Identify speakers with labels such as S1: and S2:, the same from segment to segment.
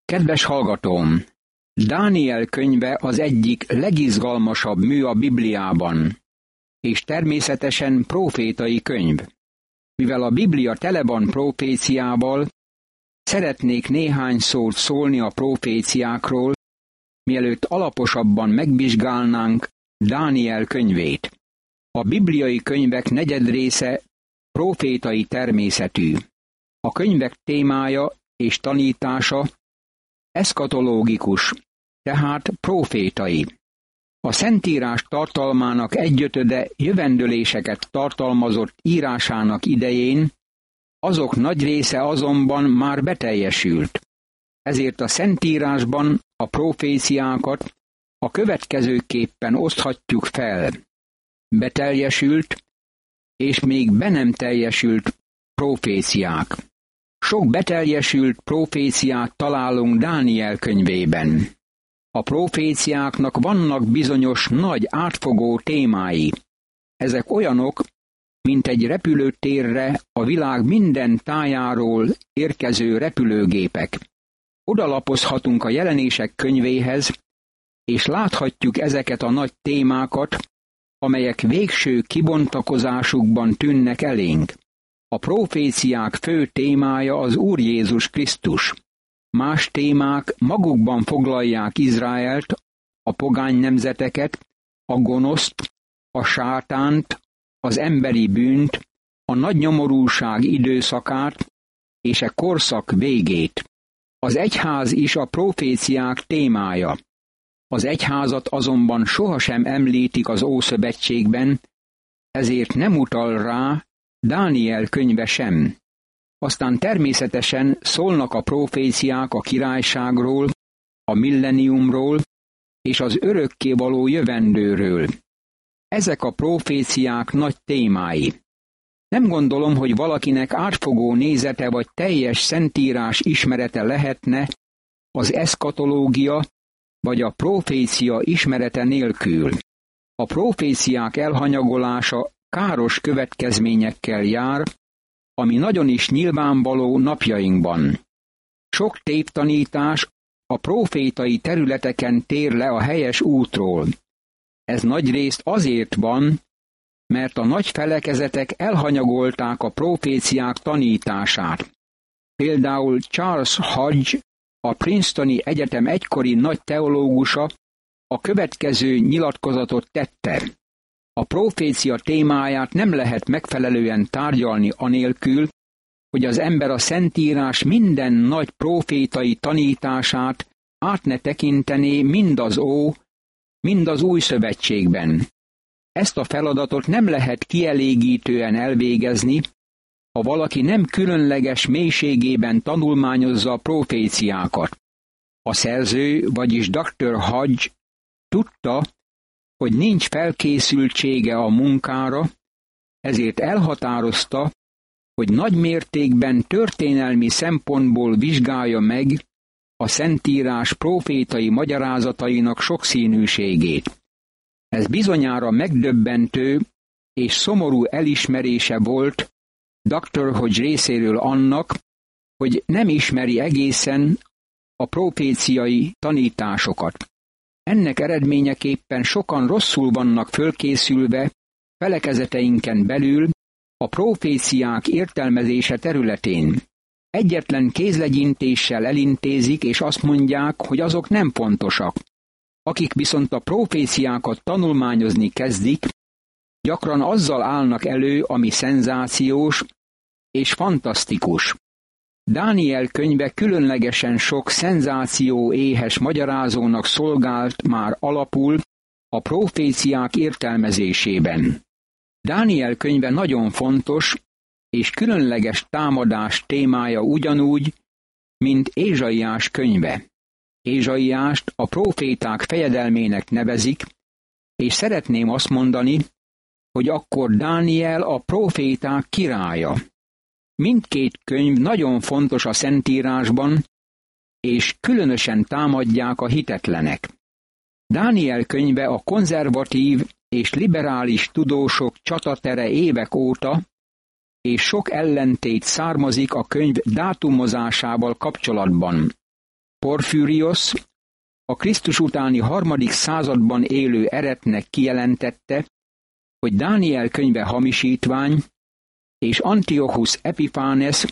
S1: Kedves hallgatóm! Dániel könyve az egyik legizgalmasabb mű a Bibliában, és természetesen prófétai könyv. Mivel a Biblia tele van próféciával, szeretnék néhány szót szólni a próféciákról, mielőtt alaposabban megvizsgálnánk Dániel könyvét. A bibliai könyvek negyedrésze prófétai természetű. A könyvek témája és tanítása eszkatológikus, tehát prófétai. A Szentírás tartalmának egyötöde jövendőléseket tartalmazott írásának idején, azok nagy része azonban már beteljesült. Ezért a Szentírásban a próféciákat a következőképpen oszthatjuk fel. Beteljesült és még be nem teljesült próféciák. Sok beteljesült próféciát találunk Dániel könyvében. A próféciáknak vannak bizonyos nagy átfogó témái. Ezek olyanok, mint egy repülőtérre a világ minden tájáról érkező repülőgépek. Odalapozhatunk a Jelenések könyvéhez, és láthatjuk ezeket a nagy témákat, amelyek végső kibontakozásukban tűnnek elénk. A próféciák fő témája az Úr Jézus Krisztus. Más témák magukban foglalják Izraelt, a pogány nemzeteket, a gonoszt, a sátánt, az emberi bűnt, a nagy nyomorúság időszakát és a korszak végét. Az egyház is a próféciák témája. Az egyházat azonban sohasem említik az Ószövetségben, ezért nem utal rá Dániel könyve sem. Aztán természetesen szólnak a próféciák a királyságról, a milleniumról és az örökkévaló jövendőről. Ezek a próféciák nagy témái. Nem gondolom, hogy valakinek átfogó nézete vagy teljes szentírás ismerete lehetne az eszkatológia vagy a prófécia ismerete nélkül. A próféciák elhanyagolása káros következményekkel jár, ami nagyon is nyilvánvaló napjainkban. Sok tévtanítás a prófétai területeken tér le a helyes útról. Ez nagyrészt azért van, mert a nagy felekezetek elhanyagolták a próféciák tanítását. Például Charles Hodge, a Princetoni Egyetem egykori nagy teológusa a következő nyilatkozatot tette. A prófécia témáját nem lehet megfelelően tárgyalni anélkül, hogy az ember a Szentírás minden nagy prófétai tanítását át ne tekintené mind az mind az Új Szövetségben. Ezt a feladatot nem lehet kielégítően elvégezni, ha valaki nem különleges mélységében tanulmányozza a próféciákat. A szerző, vagyis Dr. Hodge tudta, hogy nincs felkészültsége a munkára, ezért elhatározta, hogy nagy mértékben történelmi szempontból vizsgálja meg a Szentírás prófétai magyarázatainak sokszínűségét. Ez bizonyára megdöbbentő és szomorú elismerése volt Dr. Hodge részéről annak, hogy nem ismeri egészen a próféciai tanításokat. Ennek eredményeképpen sokan rosszul vannak fölkészülve felekezeteinken belül a próféciák értelmezése területén. Egyetlen kézlegyintéssel elintézik, és azt mondják, hogy azok nem fontosak. Akik viszont a próféciákat tanulmányozni kezdik, gyakran azzal állnak elő, ami szenzációs és fantasztikus. Dániel könyve különlegesen sok szenzáció éhes magyarázónak szolgált már alapul a próféciák értelmezésében. Dániel könyve nagyon fontos és különleges támadás témája ugyanúgy, mint Ézsaiás könyve. Ézsaiást a próféták fejedelmének nevezik, és szeretném azt mondani, hogy akkor Dániel a próféták királya. Mindkét könyv nagyon fontos a Szentírásban, és különösen támadják a hitetlenek. Dániel könyve a konzervatív és liberális tudósok csatatere évek óta, és sok ellentét származik a könyv dátumozásával kapcsolatban. Porfíriusz, a Krisztus utáni 3. században élő eretnek kijelentette, hogy Dániel könyve hamisítvány, és Antiochus Epiphanes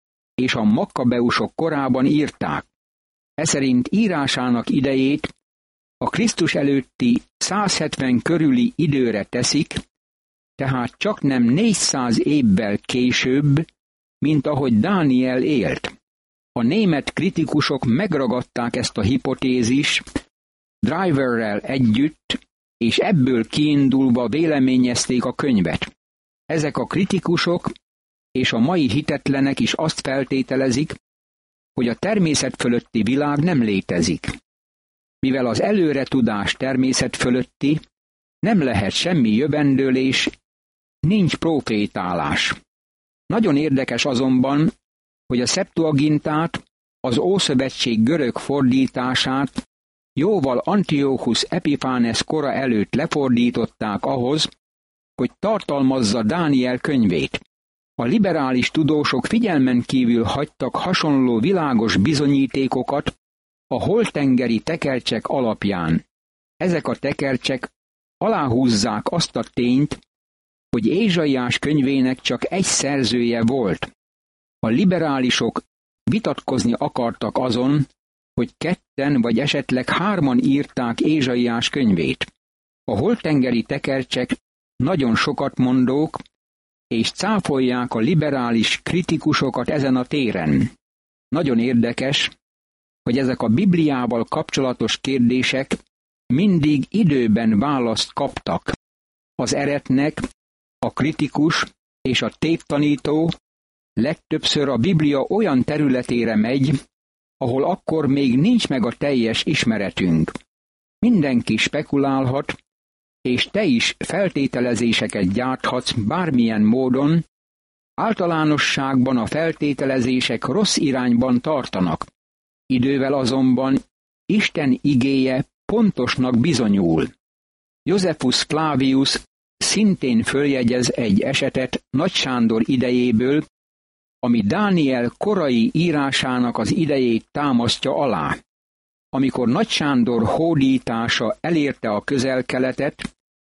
S1: és a makkabeusok korában írták. Eszerint írásának idejét a Krisztus előtti 170 körüli időre teszik, tehát csaknem 400 évvel később, mint ahogy Dániel élt. A német kritikusok megragadták ezt a hipotézist Driverrel együtt, és ebből kiindulva véleményezték a könyvet. Ezek a kritikusok és a mai hitetlenek is azt feltételezik, hogy a természet fölötti világ nem létezik. Mivel az előre tudás természet fölötti, nem lehet semmi jövendőlés, nincs profétálás. Nagyon érdekes azonban, hogy a Septuagintát, az Ószövetség görög fordítását jóval Antiochus Epiphanes kora előtt lefordították ahhoz, hogy tartalmazza Dániel könyvét. A liberális tudósok figyelmen kívül hagytak hasonló világos bizonyítékokat a holtengeri tekercsek alapján. Ezek a tekercsek aláhúzzák azt a tényt, hogy Ézsaiás könyvének csak egy szerzője volt. A liberálisok vitatkozni akartak azon, hogy 2 vagy esetleg 3 írták Ézsaiás könyvét. A holtengeri tekercsek nagyon sokat mondók, és cáfolják a liberális kritikusokat ezen a téren. Nagyon érdekes, hogy ezek a Bibliával kapcsolatos kérdések mindig időben választ kaptak. Az eretnek, a kritikus és a tévtanító legtöbbször a Biblia olyan területére megy, ahol akkor még nincs meg a teljes ismeretünk. Mindenki spekulálhat, és te is feltételezéseket gyárthatsz bármilyen módon, általánosságban a feltételezések rossz irányban tartanak. Idővel azonban Isten igéje pontosnak bizonyul. Josephus Flavius szintén följegyez egy esetet Nagy Sándor idejéből, ami Dániel korai írásának az idejét támasztja alá. Amikor Nagy Sándor hódítása elérte a Közel-Keletet,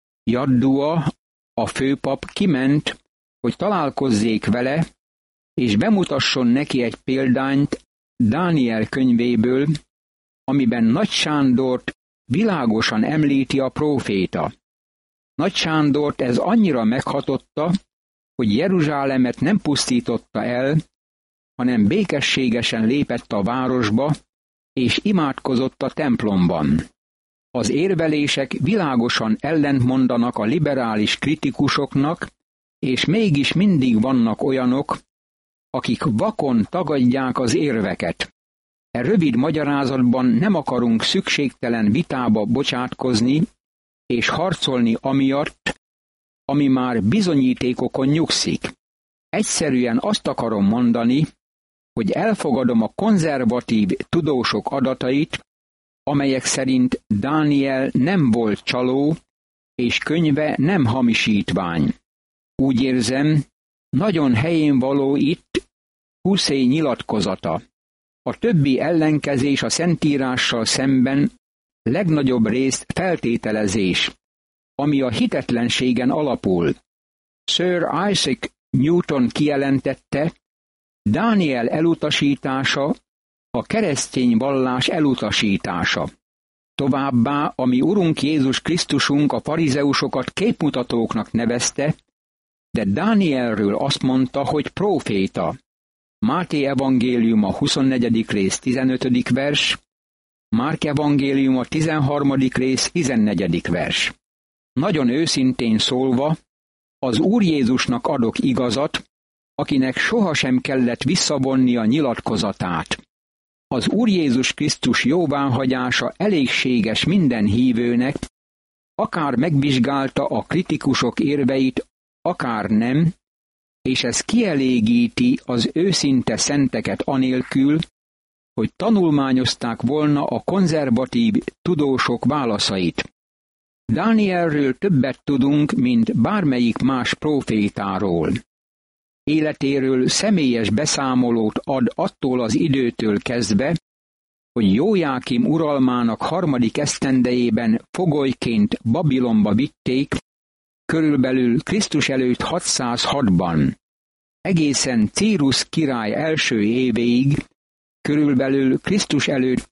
S1: Jaddua, a főpap kiment, hogy találkozzék vele, és bemutasson neki egy példányt Dániel könyvéből, amiben Nagy Sándort világosan említi a próféta. Nagy Sándort ez annyira meghatotta, hogy Jeruzsálemet nem pusztította el, hanem békességesen lépett a városba, és imádkozott a templomban. Az érvelések világosan ellentmondanak a liberális kritikusoknak, és mégis mindig vannak olyanok, akik vakon tagadják az érveket. E rövid magyarázatban nem akarunk szükségtelen vitába bocsátkozni, és harcolni amiatt, ami már bizonyítékokon nyugszik. Egyszerűen azt akarom mondani, hogy elfogadom a konzervatív tudósok adatait, amelyek szerint Dániel nem volt csaló, és könyve nem hamisítvány. Úgy érzem, nagyon helyén való itt Huszé nyilatkozata. A többi ellenkezés a Szentírással szemben legnagyobb részt feltételezés, ami a hitetlenségen alapul. Sir Isaac Newton kijelentette, Dániel elutasítása a keresztény vallás elutasítása. Továbbá, ami Urunk Jézus Krisztusunk a farizeusokat képmutatóknak nevezte, de Dánielről azt mondta, hogy próféta. Máté evangéliuma 24. rész 15. vers, Márk evangéliuma 13. rész 14. vers. Nagyon őszintén szólva, az Úr Jézusnak adok igazat, akinek sohasem kellett visszavonni a nyilatkozatát. Az Úr Jézus Krisztus jóváhagyása elégséges minden hívőnek, akár megvizsgálta a kritikusok érveit, akár nem, és ez kielégíti az őszinte szenteket anélkül, hogy tanulmányozták volna a konzervatív tudósok válaszait. Dánielről többet tudunk, mint bármelyik más prófétáról. Életéről személyes beszámolót ad attól az időtől kezdve, hogy Jójákim uralmának 3. esztendejében fogolyként Babilonba vitték, körülbelül Krisztus előtt 606-ban, egészen Círus király első évéig, körülbelül Krisztus előtt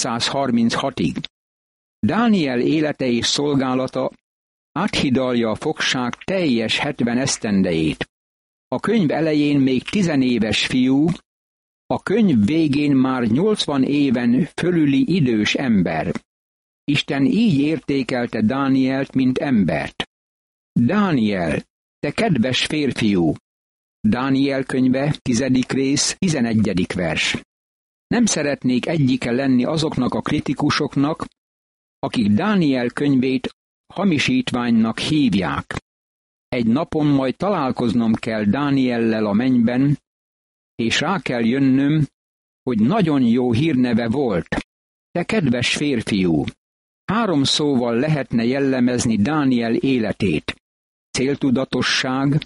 S1: 536-ig. Dániel élete és szolgálata áthidalja a fogság teljes 70 esztendejét. A könyv elején még 10 éves fiú, a könyv végén már 80 éven fölüli idős ember. Isten így értékelte Dánielt, mint embert. Dániel, te kedves férfiú! Dániel könyve, 10. rész, 11. vers. Nem szeretnék egyike lenni azoknak a kritikusoknak, akik Dániel könyvét hamisítványnak hívják. Egy napon majd találkoznom kell Dániellel a mennyben, és rá kell jönnöm, hogy nagyon jó hírneve volt. Te kedves férfiú! 3 szóval lehetne jellemezni Dániel életét. Céltudatosság,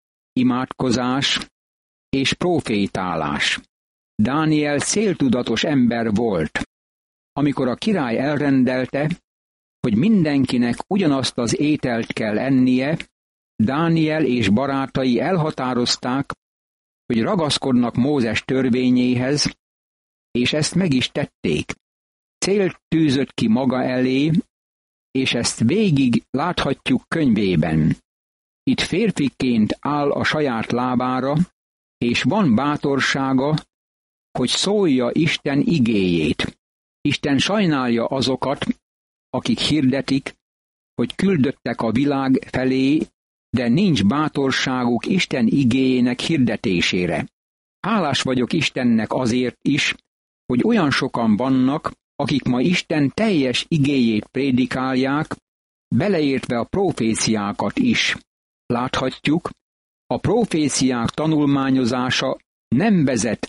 S1: imádkozás és profétálás. Dániel céltudatos ember volt. Amikor a király elrendelte, hogy mindenkinek ugyanazt az ételt kell ennie, Dániel és barátai elhatározták, hogy ragaszkodnak Mózes törvényéhez, és ezt meg is tették. Célt tűzött ki maga elé, és ezt végig láthatjuk könyvében. Itt férfiként áll a saját lábára, és van bátorsága, hogy szólja Isten igéjét. Isten sajnálja azokat, akik hirdetik, hogy küldöttek a világ felé, de nincs bátorságuk Isten igéjének hirdetésére. Hálás vagyok Istennek azért is, hogy olyan sokan vannak, akik ma Isten teljes igéjét prédikálják, beleértve a proféciákat is. Láthatjuk, a proféciák tanulmányozása nem vezet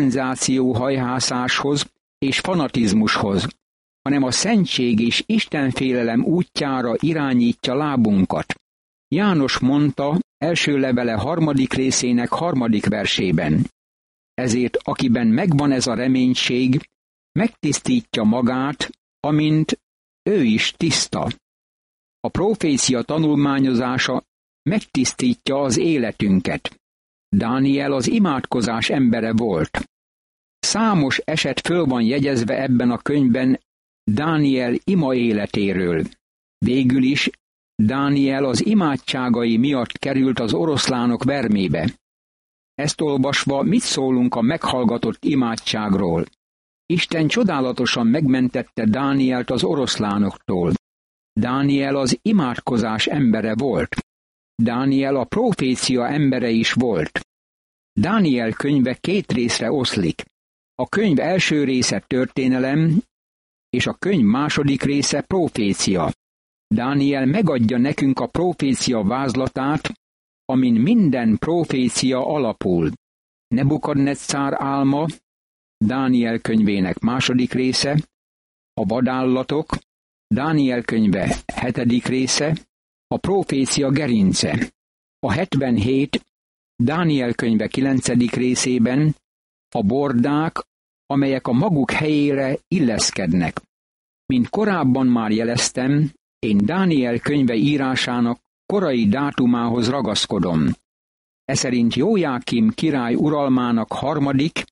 S1: szenzációhajhászáshoz és fanatizmushoz, hanem a szentség és istenfélelem útjára irányítja lábunkat. János mondta első levele 3. részének 3. versében. Ezért akiben megvan ez a reménység, megtisztítja magát, amint ő is tiszta. A profécia tanulmányozása megtisztítja az életünket. Dániel az imádkozás embere volt. Számos eset föl van jegyezve ebben a könyvben Dániel ima életéről. Végül is Dániel az imádságai miatt került az oroszlánok vermébe. Ezt olvasva mit szólunk a meghallgatott imádságról? Isten csodálatosan megmentette Dánielt az oroszlánoktól. Dániel az imádkozás embere volt. Dániel a profécia embere is volt. Dániel könyve 2 részre oszlik. A könyv első része történelem, és a könyv második része profécia. Dániel megadja nekünk a profécia vázlatát, amin minden profécia alapul. Nebukadneccár álma, Dániel könyvének 2. része, a vadállatok, Dániel könyve 7. része, a profécia gerince. A 77, Dániel könyve 9. részében a bordák, amelyek a maguk helyére illeszkednek. Mint korábban már jeleztem, én Dániel könyve írásának korai dátumához ragaszkodom. Eszerint Jójákim király uralmának 3.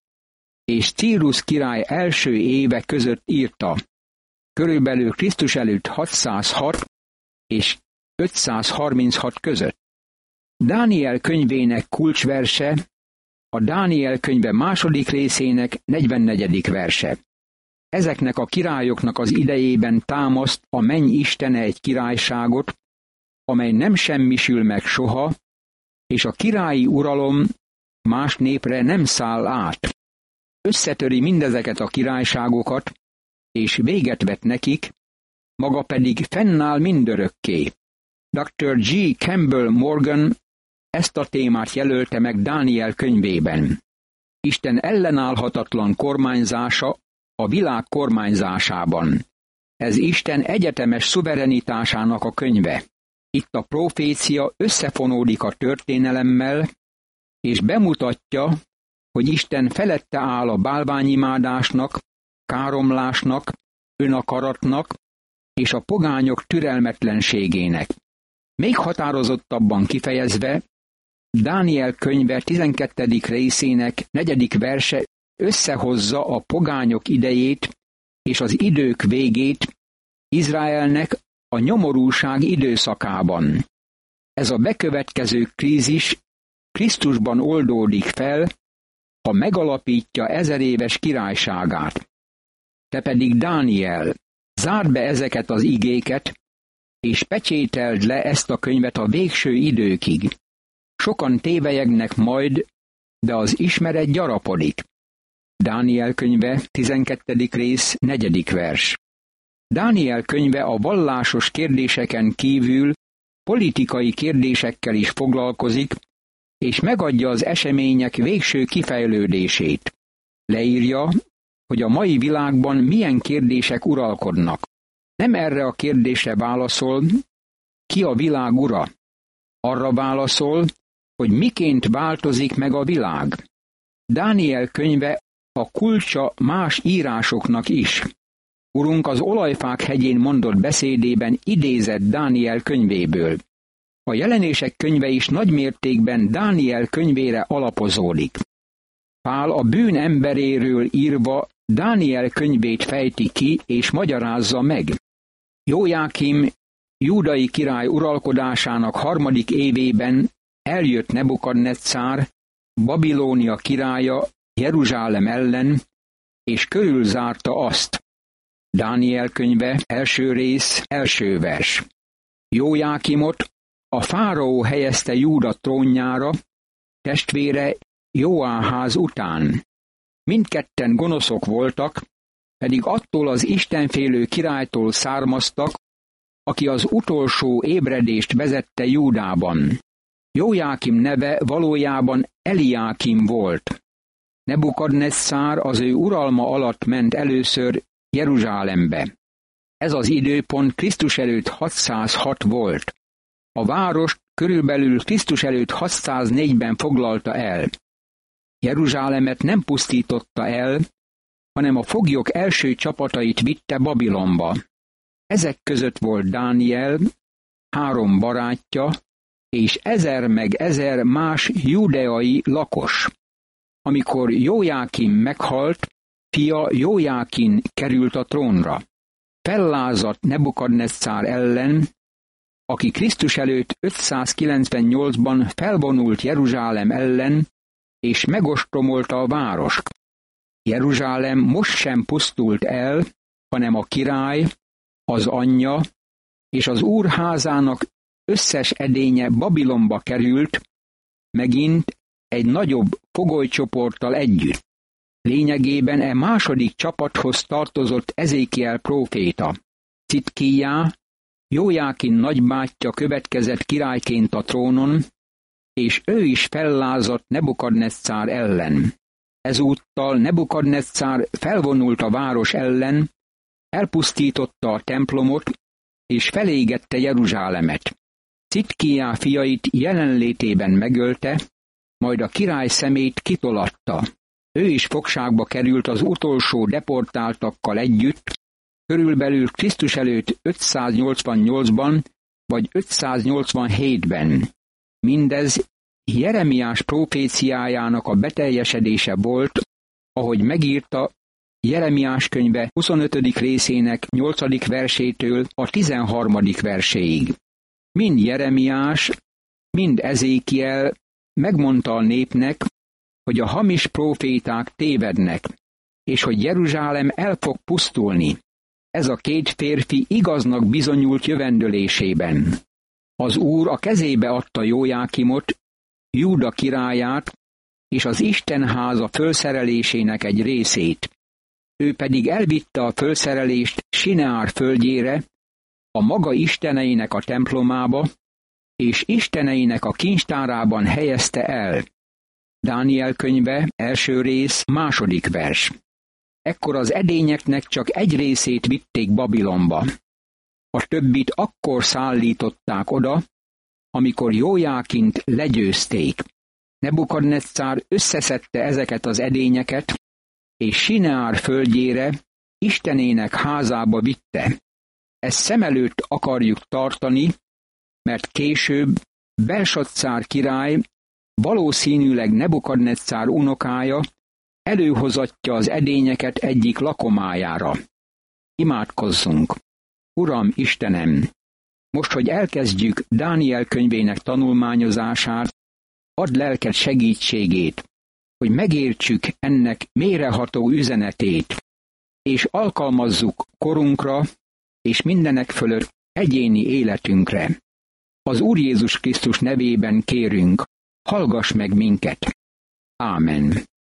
S1: és Círus király első éve között írta. Körülbelül Krisztus előtt 606 és 536 között. Dániel könyvének kulcsverse a Dániel könyve 2. részének 44. verse. Ezeknek a királyoknak az idejében támaszt a menny istene egy királyságot, amely nem semmisül meg soha, és a királyi uralom más népre nem száll át. Összetöri mindezeket a királyságokat, és véget vet nekik, maga pedig fennáll mindörökké. Dr. G. Campbell Morgan ezt a témát jelölte meg Dániel könyvében. Isten ellenállhatatlan kormányzása a világ kormányzásában. Ez Isten egyetemes szuverenitásának a könyve. Itt a profécia összefonódik a történelemmel, és bemutatja, hogy Isten felette áll a bálványimádásnak, káromlásnak, önakaratnak és a pogányok türelmetlenségének. Még határozottabban kifejezve, Dániel könyve 12. részének 4. verse összehozza a pogányok idejét és az idők végét Izraelnek a nyomorúság időszakában. Ez a bekövetkező krízis Krisztusban oldódik fel, ha megalapítja 1000 éves királyságát. Te pedig, Dániel, zárd be ezeket az igéket, és pecsételd le ezt a könyvet a végső időkig. Sokan tévelyegnek majd, de az ismeret gyarapodik. Dániel könyve 12. rész 4. vers. Dániel könyve a vallásos kérdéseken kívül politikai kérdésekkel is foglalkozik, és megadja az események végső kifejlődését. Leírja, hogy a mai világban milyen kérdések uralkodnak. Nem erre a kérdésre válaszol, ki a világ ura. Arra válaszol, hogy miként változik meg a világ. Dániel könyve a kulcsa más írásoknak is. Urunk az Olajfák hegyén mondott beszédében idézett Dániel könyvéből. A Jelenések könyve is nagymértékben Dániel könyvére alapozódik. Pál a bűn emberéről írva Dániel könyvét fejti ki és magyarázza meg. Jójákim júdai király uralkodásának 3. évében eljött Nebukadneccár, Babilónia királya Jeruzsálem ellen, és körülzárta azt. Dániel könyve 1. rész 1. vers. Jójákimot a fáraó helyezte Júda trónjára, testvére Jóáház után. Mindketten gonoszok voltak, pedig attól az istenfélő királytól származtak, aki az utolsó ébredést vezette Júdában. Jójákim neve valójában Eliákim volt. Nebukadnesszár az ő uralma alatt ment először Jeruzsálembe. Ez az időpont Krisztus előtt 606 volt. A várost körülbelül Krisztus előtt 604-ben foglalta el. Jeruzsálemet nem pusztította el, hanem a foglyok első csapatait vitte Babilonba. Ezek között volt Dániel, 3 barátja, és 1000 meg 1000 más judeai lakos. Amikor Jójákim meghalt, fia Jójákin került a trónra. Fellázadt Nebukadneccár ellen, aki Krisztus előtt 598-ban felvonult Jeruzsálem ellen, és megostromolta a várost. Jeruzsálem most sem pusztult el, hanem a király, az anyja és az Úr házának összes edénye Babilonba került, megint egy nagyobb fogolycsoporttal együtt. Lényegében e második csapathoz tartozott Ezékiel próféta. Citkijá, Jójákin nagybátyja következett királyként a trónon, és ő is fellázadt Nebukadneccár ellen. Ezúttal Nebukadneccár felvonult a város ellen, elpusztította a templomot, és felégette Jeruzsálemet. Citkijá fiait jelenlétében megölte, majd a király szemét kitolatta. Ő is fogságba került az utolsó deportáltakkal együtt, körülbelül Krisztus előtt 588-ban vagy 587-ben. Mindez Jeremiás próféciájának a beteljesedése volt, ahogy megírta Jeremiás könyve 25. részének 8. versétől a 13. verséig. Mind Jeremiás, mind Ezékiel megmondta a népnek, hogy a hamis próféták tévednek, és hogy Jeruzsálem el fog pusztulni. Ez a 2 férfi igaznak bizonyult jövendölésében. Az Úr a kezébe adta Jójákimot, Júda királyát, és az Istenháza fölszerelésének egy részét. Ő pedig elvitte a fölszerelést Sineár földjére, a maga isteneinek a templomába, és isteneinek a kincstárában helyezte el. Dániel könyve 1. rész 2. vers. Ekkor az edényeknek csak egy részét vitték Babilonba. A többit akkor szállították oda, amikor Jójákint legyőzték. Nebukadneccár összeszedte ezeket az edényeket, és Sineár földjére, Istenének házába vitte. Ezt szem előtt akarjuk tartani, mert később Belsaccár király, valószínűleg Nebukadneccár unokája előhozatja az edényeket egyik lakomájára. Imádkozzunk! Uram Istenem! Most, hogy elkezdjük Dániel könyvének tanulmányozását, add lelked segítségét, hogy megértsük ennek mélyreható üzenetét, és alkalmazzuk korunkra, és mindenek fölött egyéni életünkre. Az Úr Jézus Krisztus nevében kérünk, hallgass meg minket! Ámen.